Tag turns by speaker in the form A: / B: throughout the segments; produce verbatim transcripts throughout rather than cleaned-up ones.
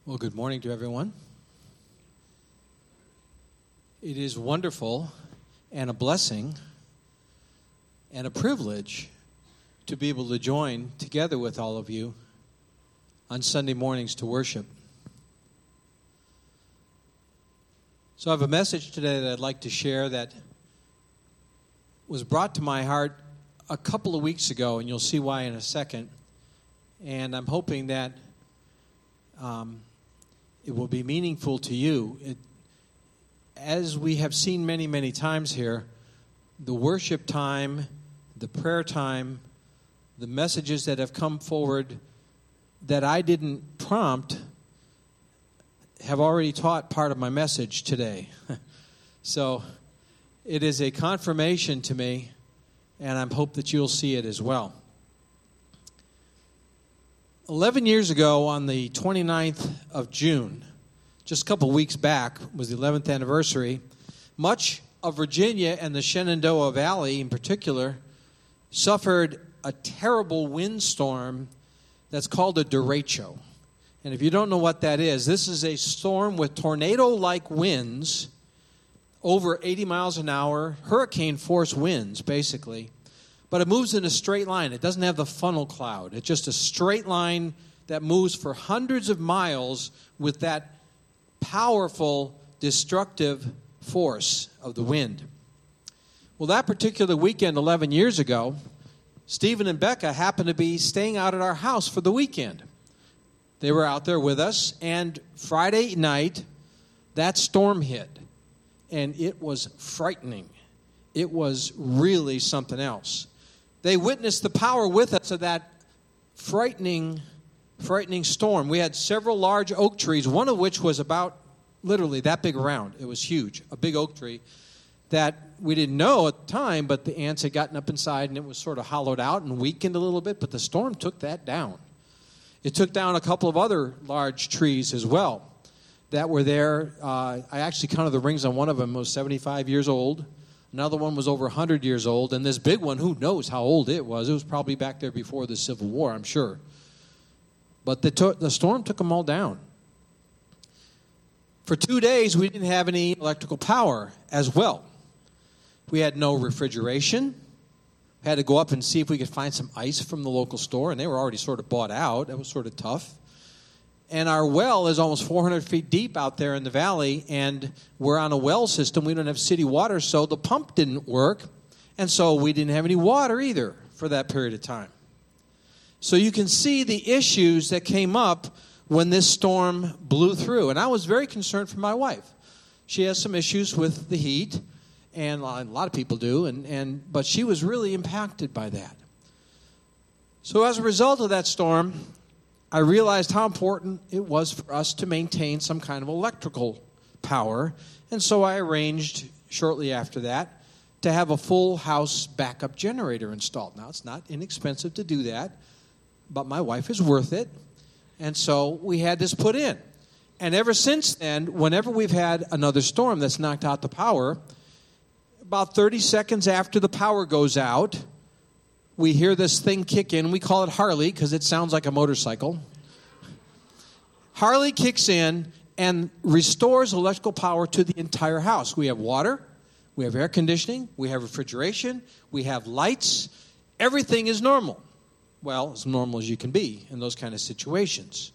A: Well, good morning to everyone. It is wonderful and a blessing and a privilege to be able to join together with all of you on Sunday mornings to worship. So I have a message today that I'd like to share that was brought to my heart a couple of weeks ago, and you'll see why in a second. And I'm hoping that um, it will be meaningful to you. It, as we have seen many, many times here, the worship time, the prayer time, the messages that have come forward that I didn't prompt have already taught part of my message today. So it is a confirmation to me, and I hope that you'll see it as well. Eleven years ago, on the twenty-ninth of June, just a couple weeks back, was the eleventh anniversary, much of Virginia and the Shenandoah Valley in particular suffered a terrible windstorm that's called a derecho. And if you don't know what that is, this is a storm with tornado-like winds, over eighty miles an hour, hurricane-force winds, basically. But it moves in a straight line. It doesn't have the funnel cloud. It's just a straight line that moves for hundreds of miles with that powerful, destructive force of the wind. Well, that particular weekend, eleven years ago, Stephen and Becca happened to be staying out at our house for the weekend. They were out there with us, and Friday night, that storm hit, and it was frightening. It was really something else. They witnessed the power with us of that frightening, frightening storm. We had several large oak trees, one of which was about literally that big around. It was huge, a big oak tree that we didn't know at the time, but the ants had gotten up inside and it was sort of hollowed out and weakened a little bit, but the storm took that down. It took down a couple of other large trees as well that were there. Uh, I actually counted the rings on one of them. It was seventy-five years old. Another one was over one hundred years old. And this big one, who knows how old it was. It was probably back there before the Civil War, I'm sure. But the, to- the storm took them all down. For two days, we didn't have any electrical power as well. We had no refrigeration. Had to go up and see if we could find some ice from the local store, and they were already sort of bought out. That was sort of tough. And our well is almost four hundred feet deep out there in the valley, and we're on a well system. We don't have city water, so the pump didn't work, and so we didn't have any water either for that period of time. So you can see the issues that came up when this storm blew through. And I was very concerned for my wife. She has some issues with the heat, and a lot of people do, and, and but she was really impacted by that. So as a result of that storm, I realized how important it was for us to maintain some kind of electrical power, and so I arranged shortly after that to have a full house backup generator installed. Now, it's not inexpensive to do that, but my wife is worth it, and so we had this put in. And ever since then, whenever we've had another storm that's knocked out the power, about thirty seconds after the power goes out, we hear this thing kick in. We call it Harley because it sounds like a motorcycle. Harley kicks in and restores electrical power to the entire house. We have water, we have air conditioning, we have refrigeration, we have lights. Everything is normal. Well, as normal as you can be in those kind of situations.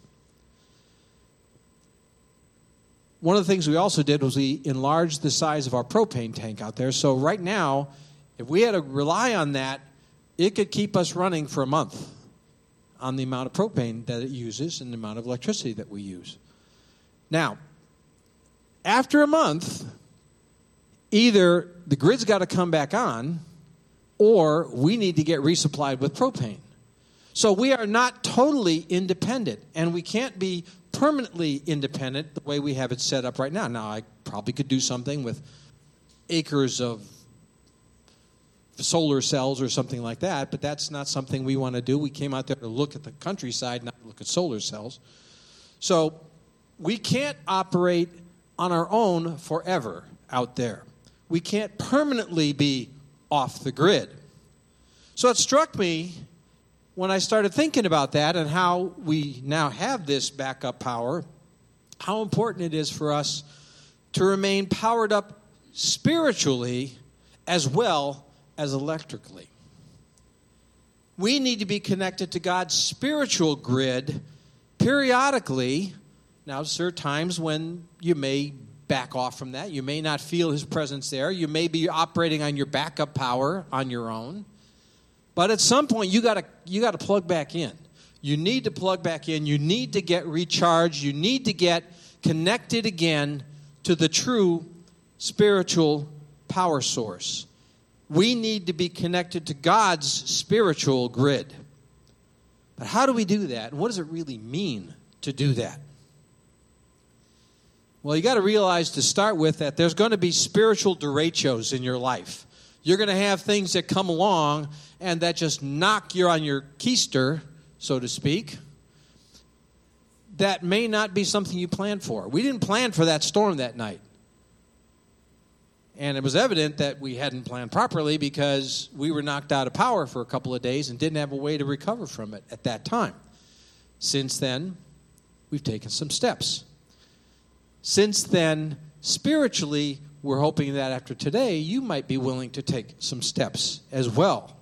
A: One of the things we also did was we enlarged the size of our propane tank out there. So right now, if we had to rely on that, it could keep us running for a month on the amount of propane that it uses and the amount of electricity that we use. Now, after a month, either the grid's got to come back on or we need to get resupplied with propane. So we are not totally independent, and we can't be permanently independent the way we have it set up right now. Now, I probably could do something with acres of solar cells or something like that, but that's not something we want to do. We came out there to look at the countryside, not look at solar cells. So we can't operate on our own forever out there. We can't permanently be off the grid. So it struck me when I started thinking about that and how we now have this backup power how important it is for us to remain powered up spiritually as well as electrically. We need to be connected to God's spiritual grid periodically. Now, there are times when you may back off from that. You may not feel his presence there. You may be operating on your backup power on your own. But at some point, you got to you got to plug back in. You need to plug back in. You need to get recharged. You need to get connected again to the true spiritual power source. We need to be connected to God's spiritual grid. But how do we do that? And what does it really mean to do that? Well, you got to realize to start with that there's going to be spiritual derechos in your life. You're going to have things that come along and that just knock you on your keister, so to speak, that may not be something you planned for. We didn't plan for that storm that night. And it was evident that we hadn't planned properly because we were knocked out of power for a couple of days and didn't have a way to recover from it at that time. Since then, we've taken some steps. Since then, spiritually, we're hoping that after today, you might be willing to take some steps as well.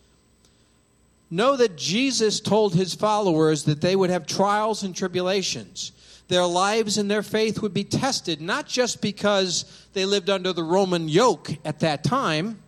A: Know that Jesus told his followers that they would have trials and tribulations. Their lives and their faith would be tested, not just because they lived under the Roman yoke at that time,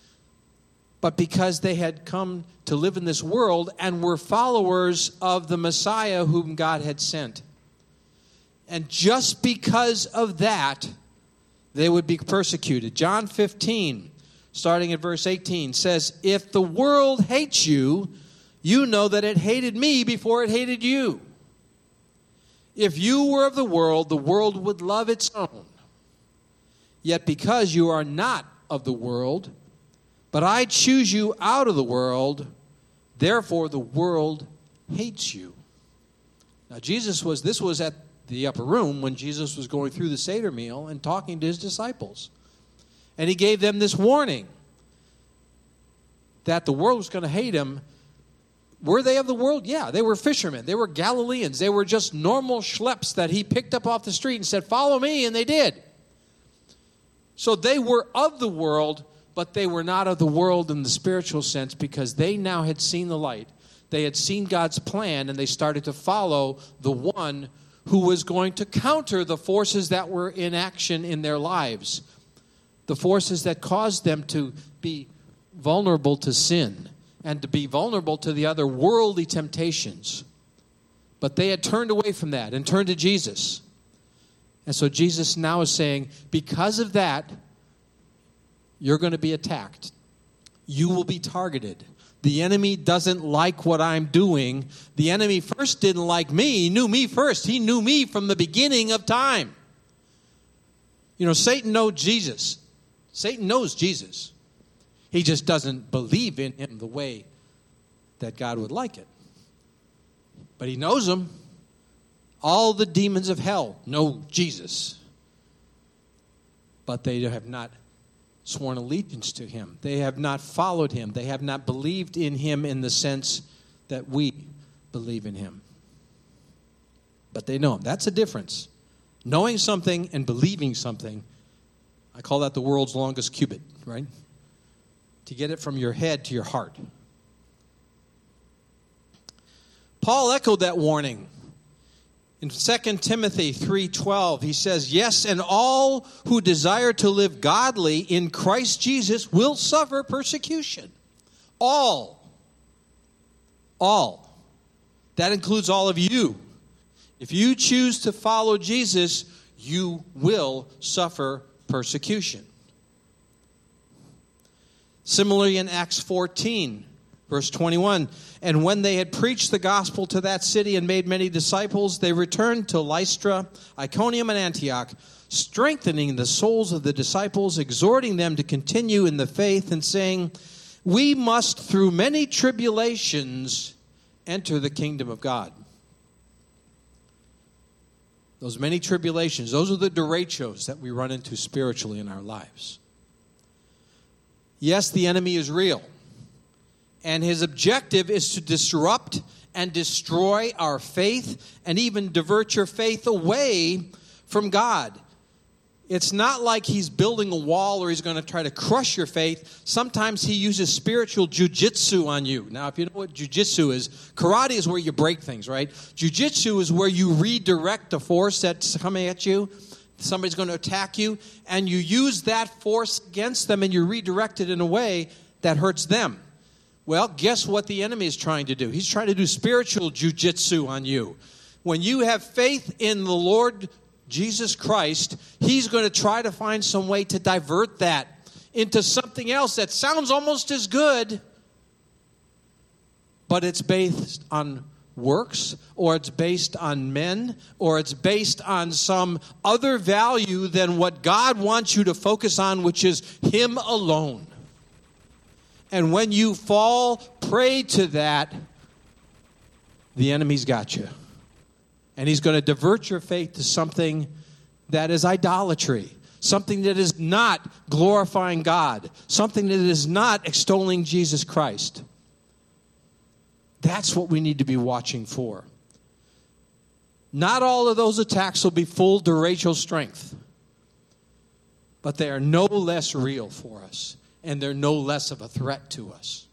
A: but because they had come to live in this world and were followers of the Messiah whom God had sent. And just because of that, they would be persecuted. John fifteen, starting at verse eighteen, says, "If the world hates you, you know that it hated me before it hated you. If you were of the world, the world would love its own. Yet because you are not of the world, but I choose you out of the world, therefore the world hates you." Now Jesus was, this was at the upper room when Jesus was going through the Seder meal and talking to his disciples. And he gave them this warning that the world was going to hate him. Were they of the world? Yeah, they were fishermen. They were Galileans. They were just normal schleps that he picked up off the street and said, "Follow me," and they did. So they were of the world, but they were not of the world in the spiritual sense because they now had seen the light. They had seen God's plan, and they started to follow the one who was going to counter the forces that were in action in their lives, the forces that caused them to be vulnerable to sin and to be vulnerable to the other worldly temptations. But they had turned away from that and turned to Jesus. And so Jesus now is saying, because of that, you're going to be attacked. You will be targeted. The enemy doesn't like what I'm doing. The enemy first didn't like me. He knew me first. He knew me from the beginning of time. You know, Satan knows Jesus. Satan knows Jesus. He just doesn't believe in him the way that God would like it. But he knows him. All the demons of hell know Jesus. But they have not sworn allegiance to him. They have not followed him. They have not believed in him in the sense that we believe in him. But they know him. That's a difference. Knowing something and believing something, I call that the world's longest cubit, right? To get it from your head to your heart. Paul echoed that warning. In Second Timothy three twelve, he says, "Yes, and all who desire to live godly in Christ Jesus will suffer persecution." All. All. That includes all of you. If you choose to follow Jesus, you will suffer persecution. Similarly, in Acts fourteen, verse twenty-one, "And when they had preached the gospel to that city and made many disciples, they returned to Lystra, Iconium, and Antioch, strengthening the souls of the disciples, exhorting them to continue in the faith, and saying, 'We must through many tribulations enter the kingdom of God.'" Those many tribulations, those are the derechos that we run into spiritually in our lives. Yes, the enemy is real. And his objective is to disrupt and destroy our faith and even divert your faith away from God. It's not like he's building a wall or he's going to try to crush your faith. Sometimes he uses spiritual jujitsu on you. Now, if you know what jujitsu is, karate is where you break things, right? Jujitsu is where you redirect the force that's coming at you. Somebody's going to attack you, and you use that force against them, and you redirect it in a way that hurts them. Well, guess what the enemy is trying to do? He's trying to do spiritual jujitsu on you. When you have faith in the Lord Jesus Christ, he's going to try to find some way to divert that into something else that sounds almost as good, but it's based on works, or it's based on men, or it's based on some other value than what God wants you to focus on, which is him alone. And when you fall prey to that, the enemy's got you. And he's going to divert your faith to something that is idolatry, something that is not glorifying God, something that is not extolling Jesus Christ. That's what we need to be watching for. Not all of those attacks will be full duration strength, but they are no less real for us, and they're no less of a threat to us.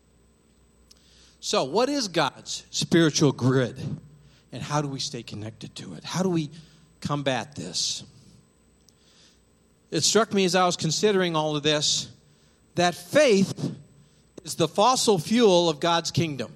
A: So, what is God's spiritual grid? And how do we stay connected to it? How do we combat this? It struck me as I was considering all of this that faith is the fossil fuel of God's kingdom.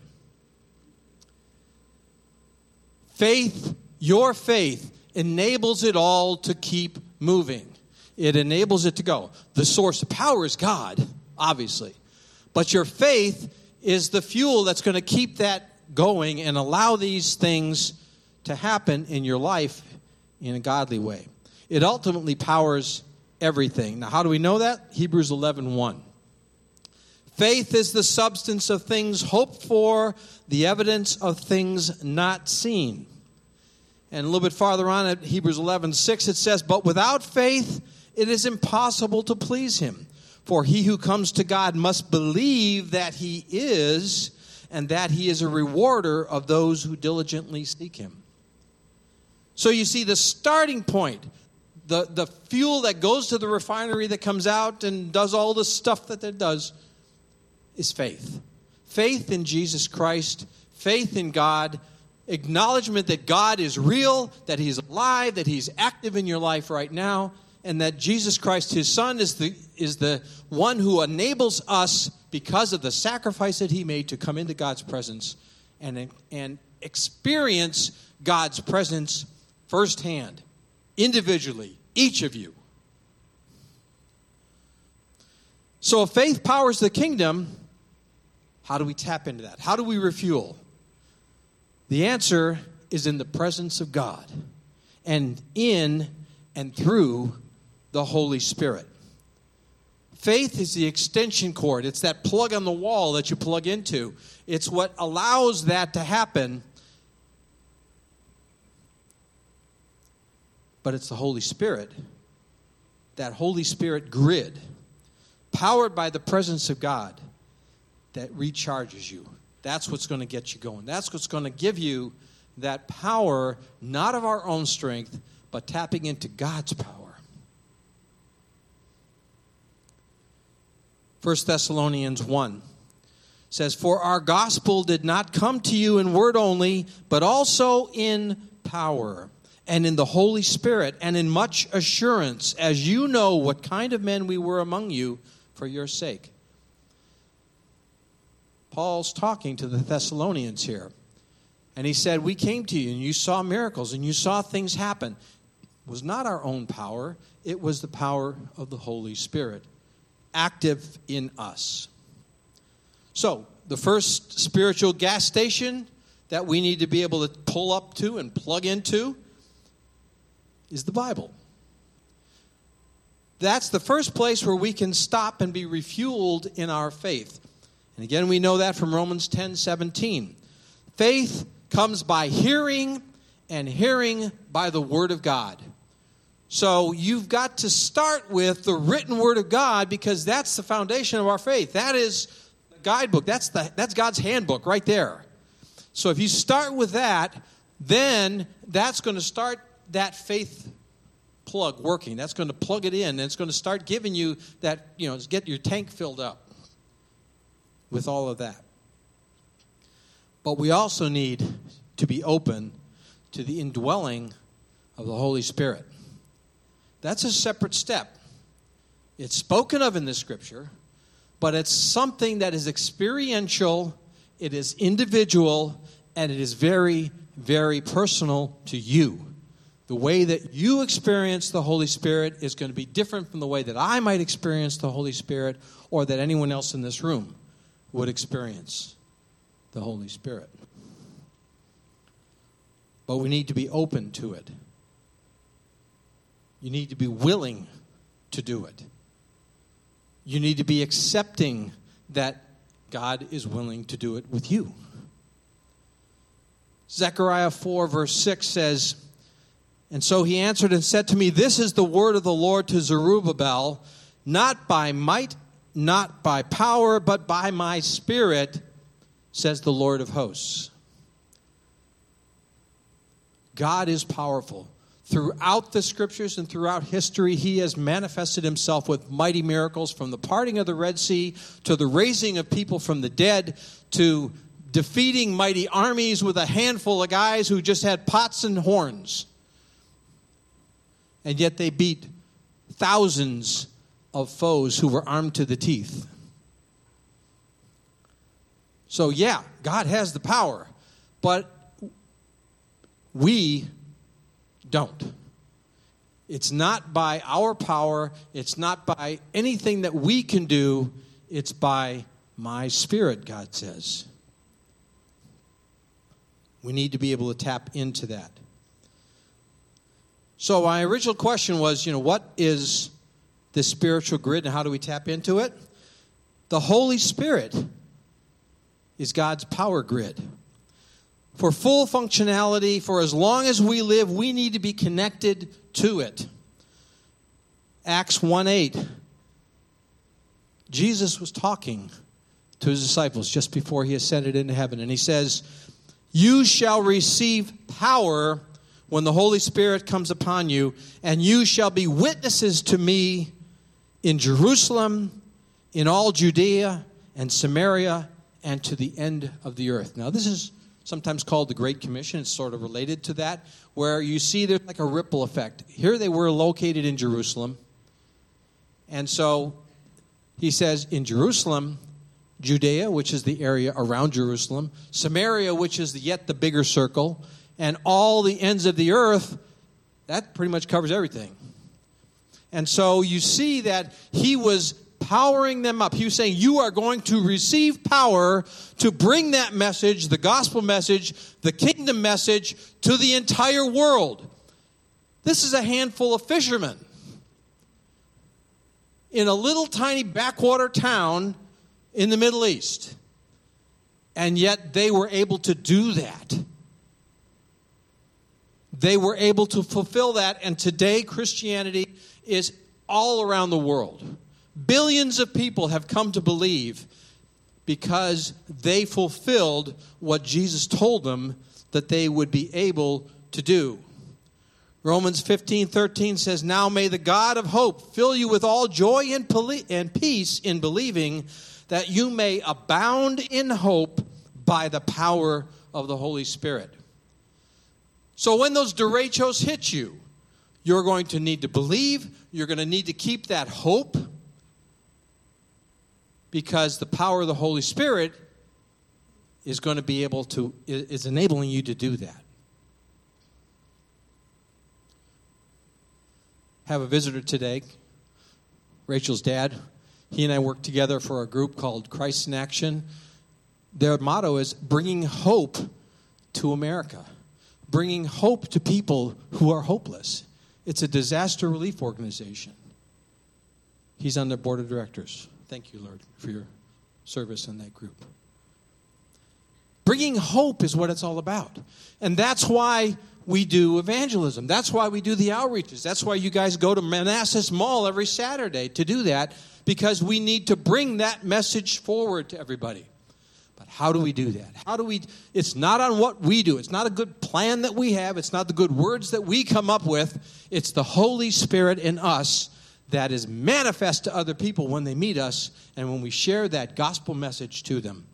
A: Faith, your faith, enables it all to keep moving. It enables it to go. The source of power is God, obviously. But your faith is the fuel that's going to keep that going and allow these things to happen in your life in a godly way. It ultimately powers everything. Now, how do we know that? Hebrews eleven one. Faith is the substance of things hoped for, the evidence of things not seen. And a little bit farther on at Hebrews eleven six, it says, but without faith it is impossible to please him. For he who comes to God must believe that he is, and that he is a rewarder of those who diligently seek him. So you see, the starting point, the, the fuel that goes to the refinery that comes out and does all the stuff that it does, is faith. Faith in Jesus Christ, faith in God, acknowledgement that God is real, that he's alive, that he's active in your life right now, and that Jesus Christ, his Son, is the, is the one who enables us, because of the sacrifice that he made, to come into God's presence and, and experience God's presence firsthand, individually, each of you. So if faith powers the kingdom, how do we tap into that? How do we refuel? The answer is in the presence of God and in and through the Holy Spirit. Faith is the extension cord. It's that plug on the wall that you plug into. It's what allows that to happen. But it's the Holy Spirit, that Holy Spirit grid, powered by the presence of God, that recharges you. That's what's going to get you going. That's what's going to give you that power, not of our own strength, but tapping into God's power. First Thessalonians one says, for our gospel did not come to you in word only, but also in power and in the Holy Spirit and in much assurance, as you know what kind of men we were among you for your sake. Paul's talking to the Thessalonians here. And he said, we came to you and you saw miracles and you saw things happen. It was not our own power. It was the power of the Holy Spirit active in us. So, the first spiritual gas station that we need to be able to pull up to and plug into is the Bible. That's the first place where we can stop and be refueled in our faith. And again, we know that from Romans ten seventeen. Faith comes by hearing, and hearing by the Word of God. So you've got to start with the written Word of God, because that's the foundation of our faith. That is the guidebook. That's the that's God's handbook right there. So if you start with that, then that's going to start that faith plug working. That's going to plug it in, and it's going to start giving you that, you know, get your tank filled up with all of that. But we also need to be open to the indwelling of the Holy Spirit. That's a separate step. It's spoken of in the Scripture, but it's something that is experiential, it is individual, and it is very, very personal to you. The way that you experience the Holy Spirit is going to be different from the way that I might experience the Holy Spirit, or that anyone else in this room would experience the Holy Spirit. But we need to be open to it. You need to be willing to do it. You need to be accepting that God is willing to do it with you. Zechariah four verse six says, "And so he answered and said to me, this is the word of the Lord to Zerubbabel, not by might, not by power, but by my Spirit, says the Lord of hosts." God is powerful. Throughout the Scriptures and throughout history, he has manifested himself with mighty miracles, from the parting of the Red Sea to the raising of people from the dead to defeating mighty armies with a handful of guys who just had pots and horns. And yet they beat thousands of foes who were armed to the teeth. So yeah, God has the power, but we don't. It's not by our power. It's not by anything that we can do. It's by my Spirit, God says. We need to be able to tap into that. So my original question was, you know, what is the spiritual grid and how do we tap into it? The Holy Spirit is God's power grid. For full functionality, for as long as we live, we need to be connected to it. Acts one eight. Jesus was talking to his disciples just before he ascended into heaven. And he says, "You shall receive power when the Holy Spirit comes upon you, and you shall be witnesses to me in Jerusalem, in all Judea and Samaria, and to the end of the earth." Now, this is sometimes called the Great Commission. It's sort of related to that, where you see there's like a ripple effect. Here they were located in Jerusalem. And so he says, in Jerusalem, Judea, which is the area around Jerusalem, Samaria, which is yet the bigger circle, and all the ends of the earth, that pretty much covers everything. And so you see that he was powering them up. He was saying, you are going to receive power to bring that message, the gospel message, the kingdom message, to the entire world. This is a handful of fishermen in a little tiny backwater town in the Middle East. And yet they were able to do that. They were able to fulfill that. And today Christianity is all around the world. Billions of people have come to believe because they fulfilled what Jesus told them that they would be able to do. Romans fifteen thirteen says, "Now may the God of hope fill you with all joy and peace in believing, that you may abound in hope by the power of the Holy Spirit." So when those derechos hit you, you're going to need to believe. You're going to need to keep that hope, because the power of the Holy Spirit is going to be able to, is enabling you to do that. Have a visitor today, Rachel's dad. He and I work together for a group called Christ in Action. Their motto is bringing hope to America, bringing hope to people who are hopeless. It's a disaster relief organization. He's on the board of directors. Thank you, Lord, for your service in that group. Bringing hope is what it's all about. And that's why we do evangelism. That's why we do the outreaches. That's why you guys go to Manassas Mall every Saturday to do that, because we need to bring that message forward to everybody. But how do we do that? How do we, it's not on what we do. It's not a good plan that we have. It's not the good words that we come up with. It's the Holy Spirit in us that is manifest to other people when they meet us and when we share that gospel message to them.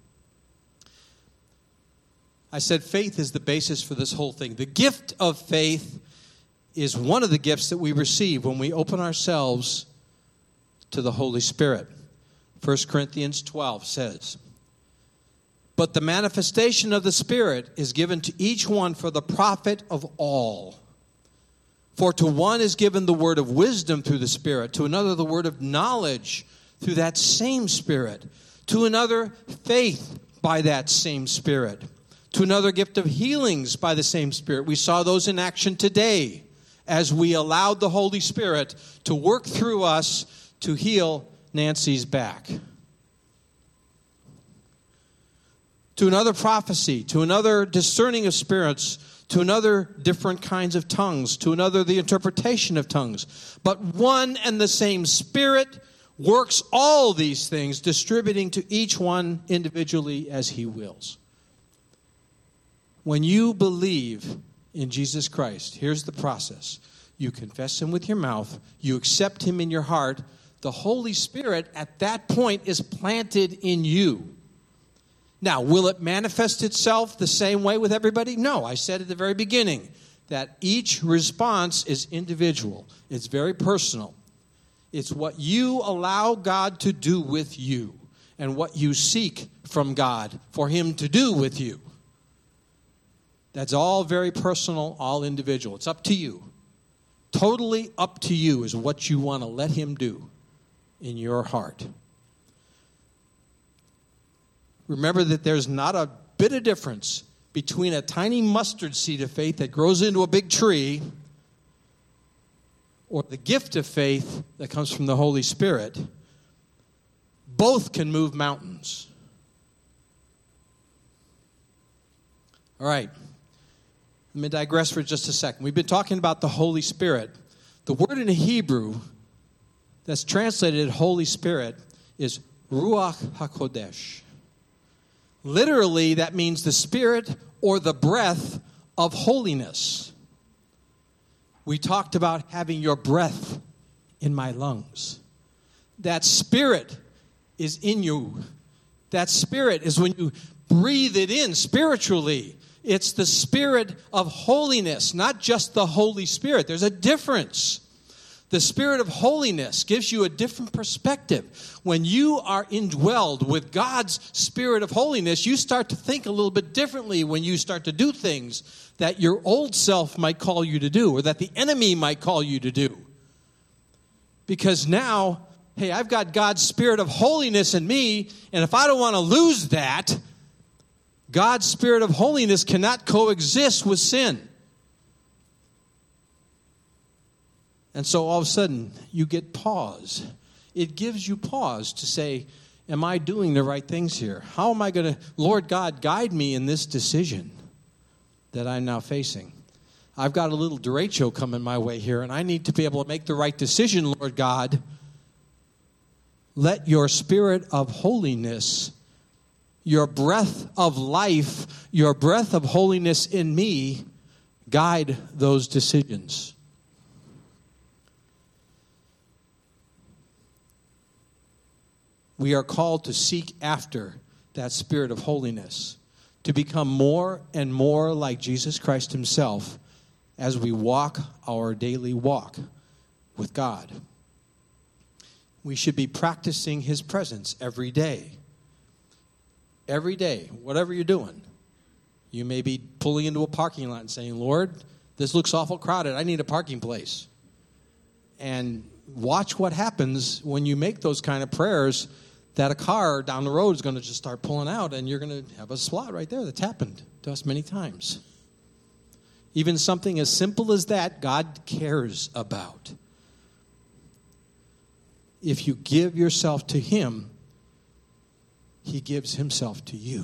A: I said faith is the basis for this whole thing. The gift of faith is one of the gifts that we receive when we open ourselves to the Holy Spirit. First Corinthians twelve says, "But the manifestation of the Spirit is given to each one for the profit of all. For to one is given the word of wisdom through the Spirit, to another the word of knowledge through that same Spirit, to another faith by that same Spirit, to another gift of healings by the same Spirit." We saw those in action today as we allowed the Holy Spirit to work through us to heal Nancy's back. To another prophecy, to another discerning of spirits, to another different kinds of tongues, to another the interpretation of tongues. But one and the same Spirit works all these things, distributing to each one individually as he wills. When you believe in Jesus Christ, here's the process. You confess him with your mouth. You accept him in your heart. The Holy Spirit at that point is planted in you. Now, will it manifest itself the same way with everybody? No, I said at the very beginning that each response is individual. It's very personal. It's what you allow God to do with you and what you seek from God for him to do with you. That's all very personal, all individual. It's up to you. Totally up to you is what you want to let him do in your heart. Remember that there's not a bit of difference between a tiny mustard seed of faith that grows into a big tree or the gift of faith that comes from the Holy Spirit. Both can move mountains. All right. Let me digress for just a second. We've been talking about the Holy Spirit. The word in Hebrew that's translated Holy Spirit is Ruach HaKodesh. Literally, that means the Spirit or the breath of holiness. We talked about having your breath in my lungs. That Spirit is in you. That Spirit is when you breathe it in spiritually. It's the Spirit of holiness, not just the Holy Spirit. There's a difference. The Spirit of holiness gives you a different perspective. When you are indwelled with God's Spirit of holiness, you start to think a little bit differently when you start to do things that your old self might call you to do or that the enemy might call you to do. Because now, hey, I've got God's Spirit of holiness in me, and if I don't want to lose that, God's Spirit of holiness cannot coexist with sin. And so all of a sudden, you get pause. It gives you pause to say, am I doing the right things here? How am I going to, Lord God, guide me in this decision that I'm now facing? I've got a little derecho coming my way here, and I need to be able to make the right decision, Lord God. Let your Spirit of holiness, your breath of life, your breath of holiness in me, guide those decisions. We are called to seek after that Spirit of holiness, to become more and more like Jesus Christ himself as we walk our daily walk with God. We should be practicing his presence every day. Every day, whatever you're doing. You may be pulling into a parking lot and saying, Lord, this looks awful crowded. I need a parking place. And watch what happens when you make those kind of prayers, that a car down the road is going to just start pulling out, and you're going to have a spot right there. That's happened to us many times. Even something as simple as that, God cares about. If you give yourself to him, he gives himself to you.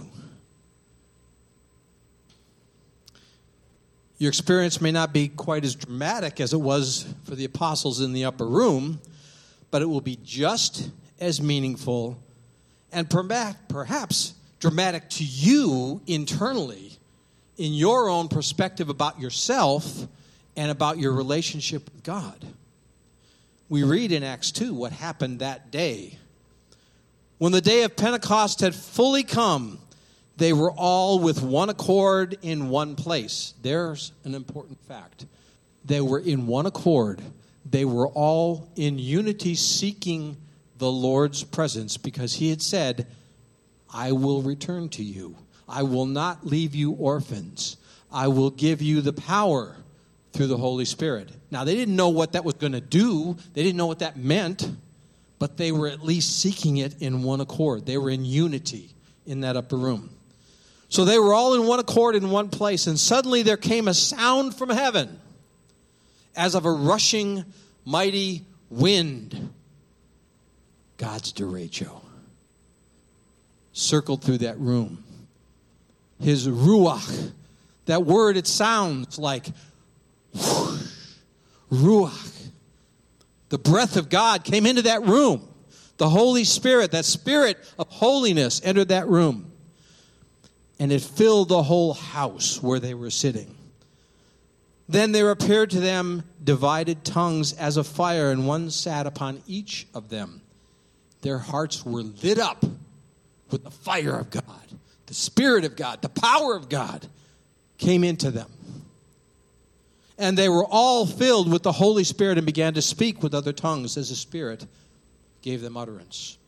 A: Your experience may not be quite as dramatic as it was for the apostles in the upper room, but it will be just as meaningful and perhaps dramatic to you internally in your own perspective about yourself and about your relationship with God. We read in Acts two what happened that day. When the day of Pentecost had fully come, they were all with one accord in one place. There's an important fact. They were in one accord. They were all in unity seeking the Lord's presence because he had said, I will return to you. I will not leave you orphans. I will give you the power through the Holy Spirit. Now, they didn't know what that was going to do. They didn't know what that meant, but they were at least seeking it in one accord. They were in unity in that upper room. So they were all in one accord in one place, and suddenly there came a sound from heaven as of a rushing mighty wind. God's derecho circled through that room. His ruach, that word, it sounds like whoosh, ruach. The breath of God came into that room. The Holy Spirit, that spirit of holiness, entered that room. And it filled the whole house where they were sitting. Then there appeared to them divided tongues as of fire, and one sat upon each of them. Their hearts were lit up with the fire of God. The Spirit of God, the power of God came into them. And they were all filled with the Holy Spirit and began to speak with other tongues as the Spirit gave them utterance.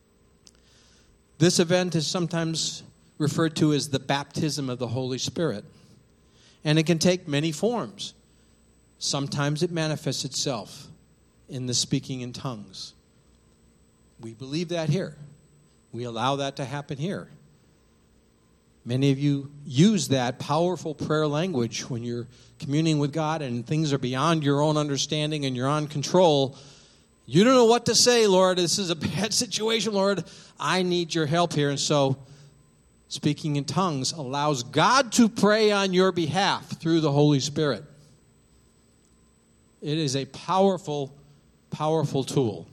A: This event is sometimes referred to as the baptism of the Holy Spirit. And it can take many forms. Sometimes it manifests itself in the speaking in tongues. We believe that here. We allow that to happen here. Many of you use that powerful prayer language when you're communing with God and things are beyond your own understanding and you're on control. You don't know what to say, Lord. This is a bad situation, Lord. I need your help here. And so speaking in tongues allows God to pray on your behalf through the Holy Spirit. It is a powerful, powerful tool.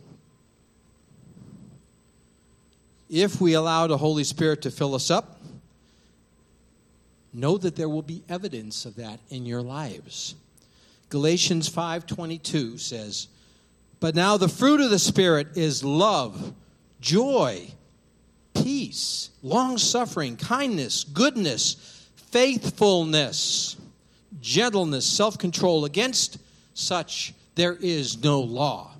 A: If we allow the Holy Spirit to fill us up, know that there will be evidence of that in your lives. Galatians five twenty-two says, but now the fruit of the Spirit is love, joy, peace, long-suffering, kindness, goodness, faithfulness, gentleness, self-control. Against such there is no law.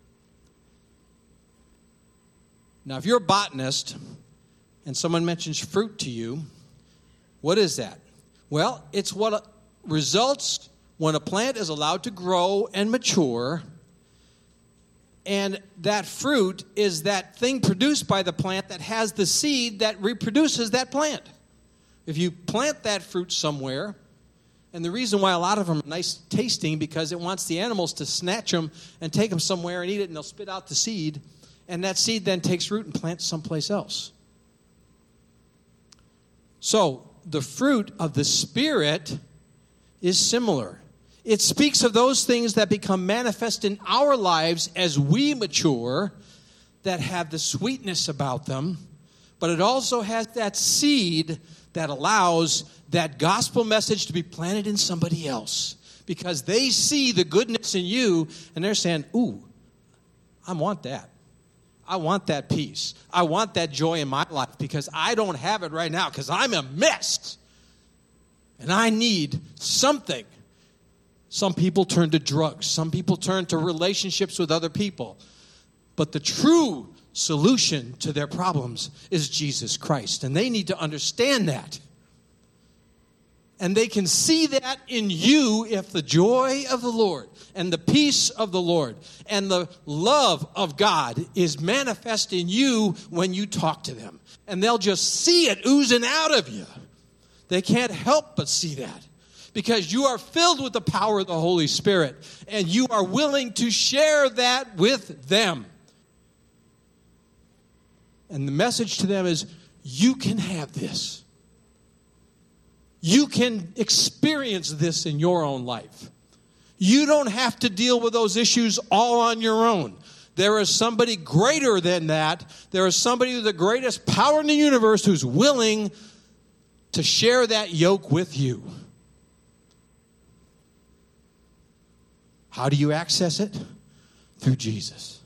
A: Now, if you're a botanist and someone mentions fruit to you, what is that? Well, it's what results when a plant is allowed to grow and mature. And that fruit is that thing produced by the plant that has the seed that reproduces that plant. If you plant that fruit somewhere, and the reason why a lot of them are nice tasting because it wants the animals to snatch them and take them somewhere and eat it, and they'll spit out the seed, and that seed then takes root and plants someplace else. So the fruit of the Spirit is similar. It speaks of those things that become manifest in our lives as we mature, that have the sweetness about them, but it also has that seed that allows that gospel message to be planted in somebody else because they see the goodness in you and they're saying, ooh, I want that. I want that peace. I want that joy in my life because I don't have it right now because I'm a mess. And I need something. Some people turn to drugs. Some people turn to relationships with other people. But the true solution to their problems is Jesus Christ. And they need to understand that. And they can see that in you if the joy of the Lord and the peace of the Lord and the love of God is manifest in you when you talk to them. And they'll just see it oozing out of you. They can't help but see that because you are filled with the power of the Holy Spirit and you are willing to share that with them. And the message to them is, you can have this. You can experience this in your own life. You don't have to deal with those issues all on your own. There is somebody greater than that. There is somebody with the greatest power in the universe who's willing to share that yoke with you. How do you access it? Through Jesus.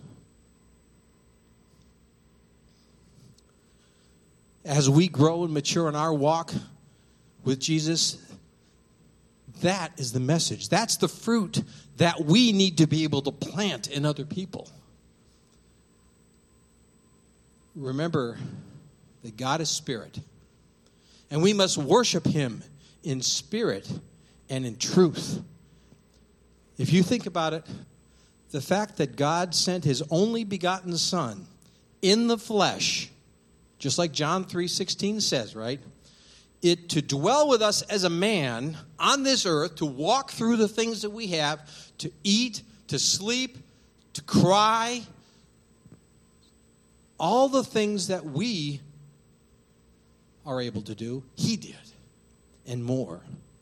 A: As we grow and mature in our walk with Jesus, that is the message. That's the fruit that we need to be able to plant in other people. Remember that God is spirit, and we must worship him in spirit and in truth. If you think about it, the fact that God sent his only begotten Son in the flesh, just like John three sixteen says, right? It to dwell with us as a man on this earth, to walk through the things that we have, to eat, to sleep, to cry, all the things that we are able to do, he did, and more.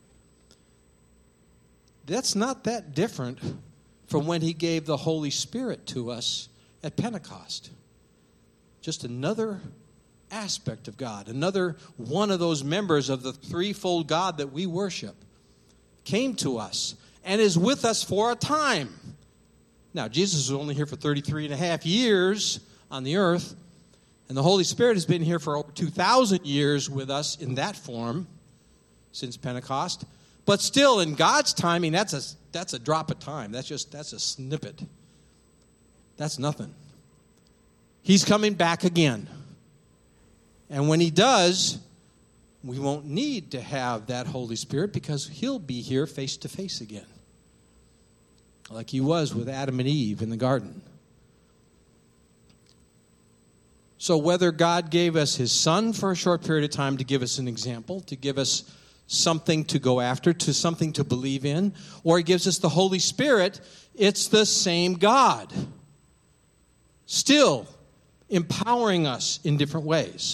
A: That's not that different from when he gave the Holy Spirit to us at Pentecost. Just another aspect of God, another one of those members of the threefold God that we worship, came to us and is with us for a time. Now, Jesus was only here for thirty-three and a half years on the earth, and the Holy Spirit has been here for over two thousand years with us in that form since Pentecost. But still, in God's timing, that's a that's a drop of time. That's just that's a snippet. That's nothing. He's coming back again. And when he does, we won't need to have that Holy Spirit because he'll be here face to face again. Like he was with Adam and Eve in the garden. So whether God gave us his Son for a short period of time to give us an example, to give us something to go after, to something to believe in, or he gives us the Holy Spirit, it's the same God. Still empowering us in different ways.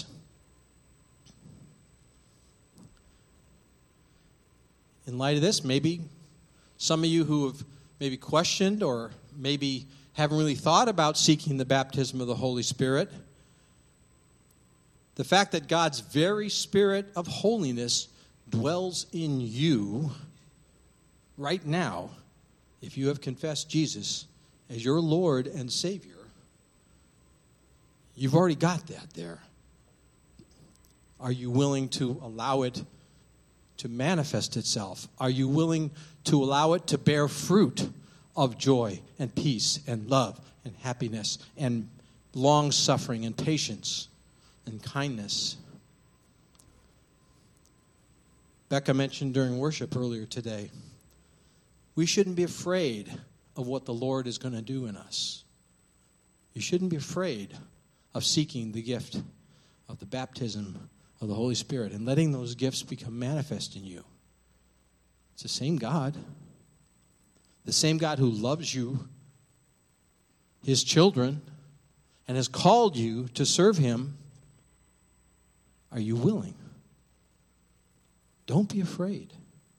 A: In light of this, maybe some of you who have maybe questioned or maybe haven't really thought about seeking the baptism of the Holy Spirit, the fact that God's very Spirit of holiness dwells in you right now, if you have confessed Jesus as your Lord and Savior, you've already got that there. Are you willing to allow it to manifest itself? Are you willing to allow it to bear fruit of joy and peace and love and happiness and long-suffering and patience and kindness? Becca mentioned during worship earlier today, we shouldn't be afraid of what the Lord is going to do in us. You shouldn't be afraid of seeking the gift of the baptism of the Holy Spirit and letting those gifts become manifest in you. It's the same God. The same God who loves you, his children, and has called you to serve him. Are you willing? Don't be afraid.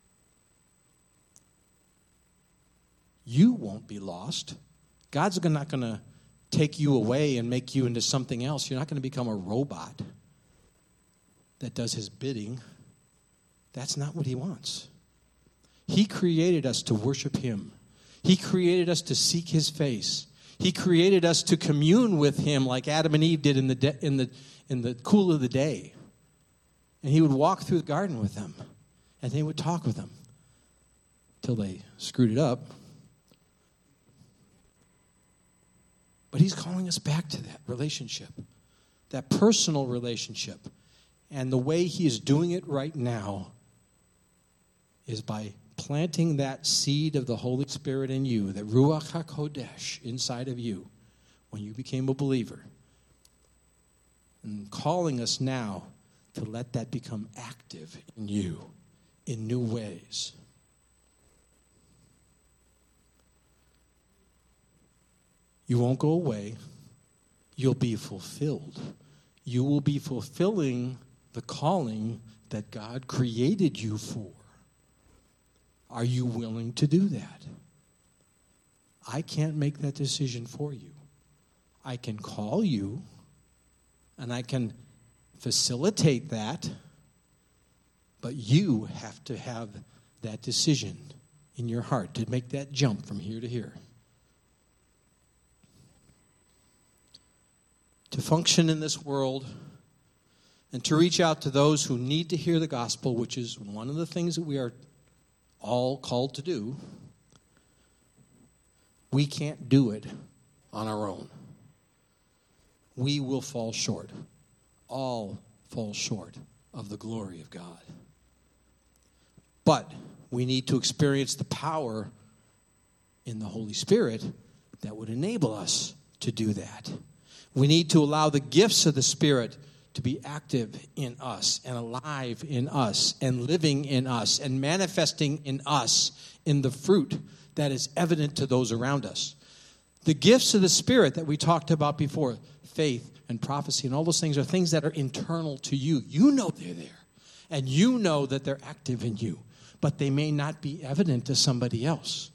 A: You won't be lost. God's not going to take you away and make you into something else. You're not going to become a robot that does his bidding. That's not what he wants. He created us to worship him. He created us to seek his face. He created us to commune with him like Adam and Eve did in the de- in the in the cool of the day. And he would walk through the garden with them, and they would talk with him till they screwed it up. But he's calling us back to that relationship, that personal relationship. And the way he is doing it right now is by planting that seed of the Holy Spirit in you, the Ruach HaKodesh inside of you when you became a believer, and calling us now to let that become active in you in new ways. You won't go away. You'll be fulfilled. You will be fulfilling the calling that God created you for. Are you willing to do that? I can't make that decision for you. I can call you, and I can facilitate that, but you have to have that decision in your heart to make that jump from here to here. To function in this world and to reach out to those who need to hear the gospel, which is one of the things that we are all called to do, we can't do it on our own. We will fall short. All fall short of the glory of God. But we need to experience the power in the Holy Spirit that would enable us to do that. We need to allow the gifts of the Spirit to be active in us and alive in us and living in us and manifesting in us in the fruit that is evident to those around us. The gifts of the Spirit that we talked about before, faith and prophecy and all those things, are things that are internal to you. You know they're there, and you know that they're active in you, but they may not be evident to somebody else.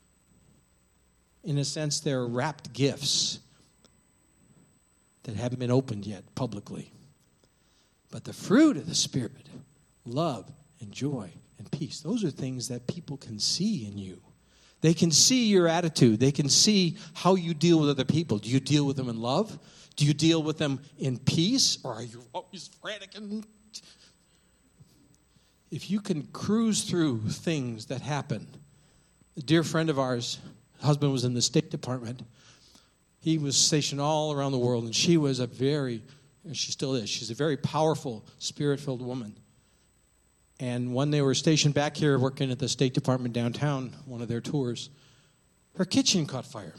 A: In a sense, they're wrapped gifts that haven't been opened yet publicly. But the fruit of the Spirit, love and joy and peace, those are things that people can see in you. They can see your attitude. They can see how you deal with other people. Do you deal with them in love? Do you deal with them in peace? Or are you always frantic? And if you can cruise through things that happen. A dear friend of ours, husband was in the State Department. He was stationed all around the world, and she was a very, and she still is, she's a very powerful, spirit-filled woman. And when they were stationed back here working at the State Department downtown, one of their tours, her kitchen caught fire.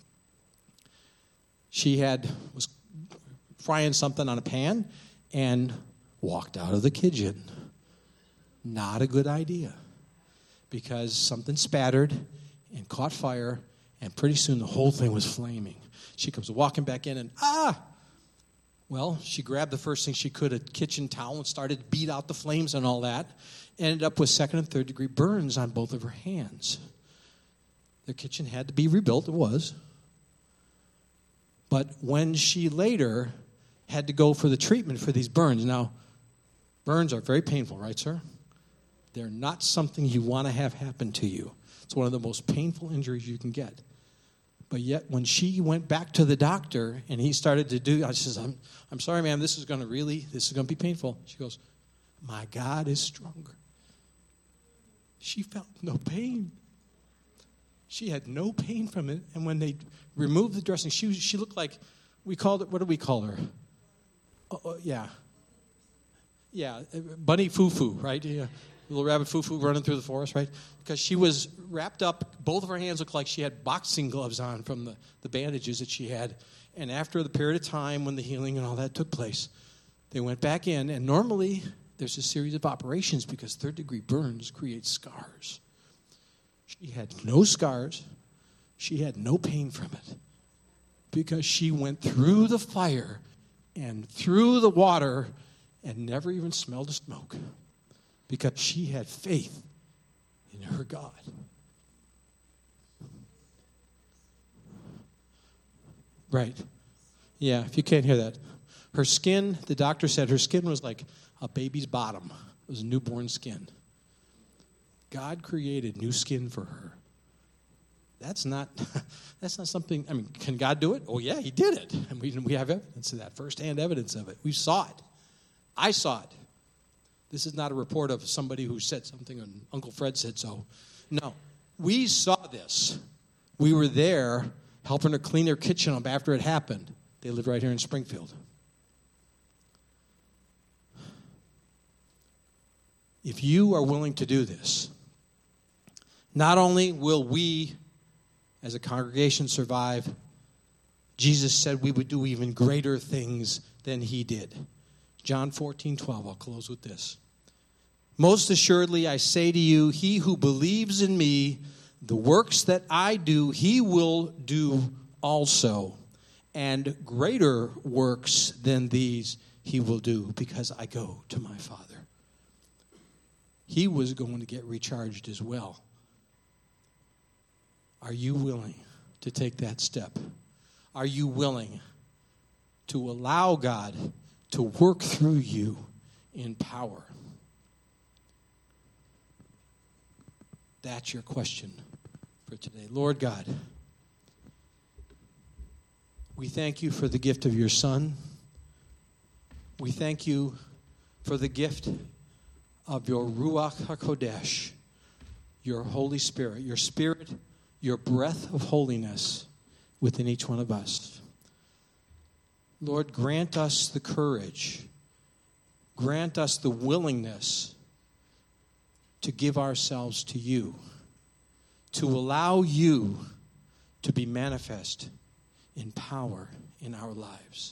A: She had was frying something on a pan and walked out of the kitchen. Not a good idea, because something spattered and caught fire, and pretty soon the whole thing was flaming. She comes walking back in and, ah! Well, she grabbed the first thing she could, a kitchen towel, and started to beat out the flames and all that. Ended up with second and third degree burns on both of her hands. The kitchen had to be rebuilt. It was. But when she later had to go for the treatment for these burns, now, burns are very painful, right, sir? They're not something you want to have happen to you. It's one of the most painful injuries you can get. But yet, when she went back to the doctor and he started to do, I says, I'm, I'm sorry, ma'am, this is going to really, this is going to be painful. She goes, my God is stronger. She felt no pain. She had no pain from it. And when they removed the dressing, she she looked like, we called it, what do we call her? Oh, oh, yeah. Yeah, Bunny Foo-Foo, right? Yeah. Little rabbit Foo-Foo running through the forest, right? Because she was wrapped up, both of her hands looked like she had boxing gloves on from the, the bandages that she had. And after the period of time when the healing and all that took place, they went back in. And normally, there's a series of operations because third-degree burns create scars. She had no scars. She had no pain from it because she went through the fire and through the water and never even smelled a smoke. Because she had faith in her God. Right. Yeah, if you can't hear that. Her skin, the doctor said her skin was like a baby's bottom. It was newborn skin. God created new skin for her. That's not that's not something, I mean, can God do it? Oh, yeah, he did it. And we, we have evidence of that, firsthand evidence of it. We saw it. I saw it. This is not a report of somebody who said something and Uncle Fred said so. No, we saw this. We were there helping her clean their kitchen up after it happened. They live right here in Springfield. If you are willing to do this, not only will we as a congregation survive, Jesus said we would do even greater things than he did. John fourteen twelve, I'll close with this. Most assuredly, I say to you, he who believes in me, the works that I do, he will do also. And greater works than these he will do, because I go to my Father. He was going to get recharged as well. Are you willing to take that step? Are you willing to allow God to work through you in power? That's your question for today. Lord God, we thank you for the gift of your Son. We thank you for the gift of your Ruach HaKodesh, your Holy Spirit, your Spirit, your breath of holiness within each one of us. Lord, grant us the courage, grant us the willingness to give ourselves to you, to allow you to be manifest in power in our lives.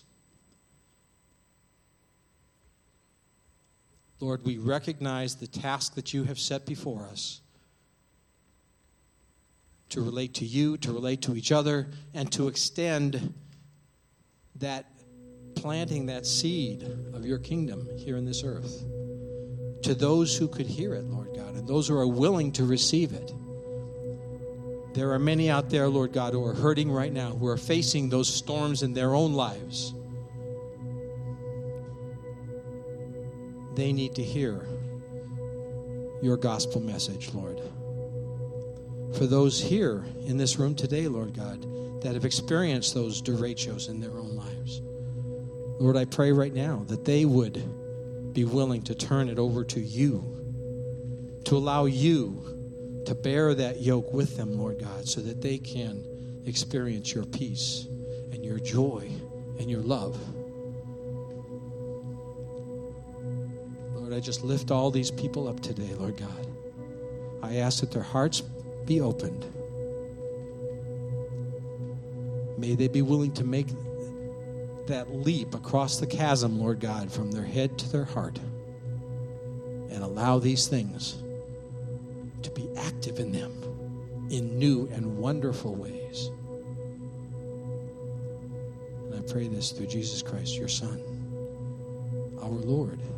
A: Lord, we recognize the task that you have set before us to relate to you, to relate to each other, and to extend that, planting that seed of your kingdom here in this earth to those who could hear it, Lord God, and those who are willing to receive it. There are many out there, Lord God, who are hurting right now, who are facing those storms in their own lives. They need to hear your gospel message, Lord. For those here in this room today, Lord God, that have experienced those derechos in their own lives, Lord, I pray right now that they would be willing to turn it over to you, to allow you to bear that yoke with them, Lord God, so that they can experience your peace and your joy and your love. Lord, I just lift all these people up today, Lord God. I ask that their hearts be opened. May they be willing to make that leap across the chasm, Lord God, from their head to their heart, and allow these things to be active in them in new and wonderful ways. And I pray this through Jesus Christ, your Son, our Lord.